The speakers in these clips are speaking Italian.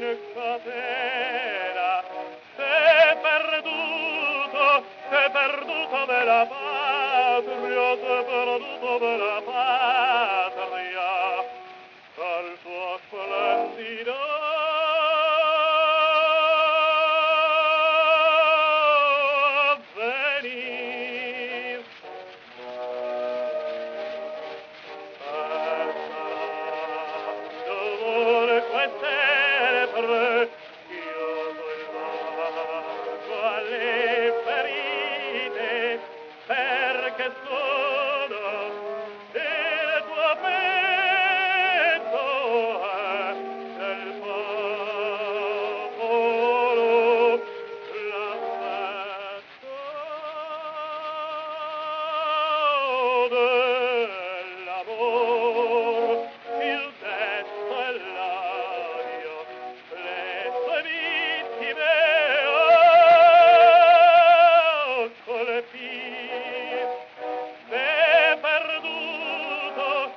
in catena, sei perduto della patria, sei perduto della patria, dal tuo splendido venir. Dovunque sempre chiuso il vago alle ferite, perché sono il tuo petto è del popolo l'affetto dell'amor, il detto e l'adio, le sue vittime colpì. Sei perduto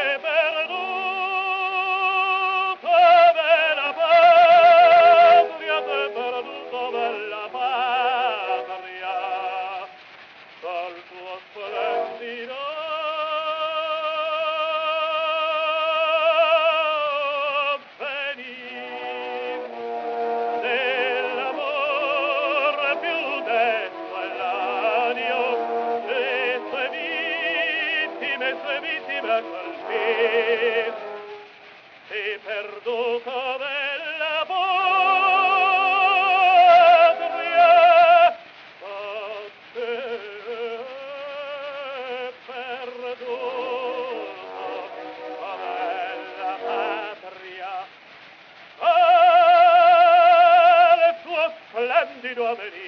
della patria, sei perduto della patria, dal tuo splendido venir. Dell'amor più detto è l'adio, le sue vittime colpì. Sei perduto della patria, ma sei perduto della patria, al tuo splendido avvenir.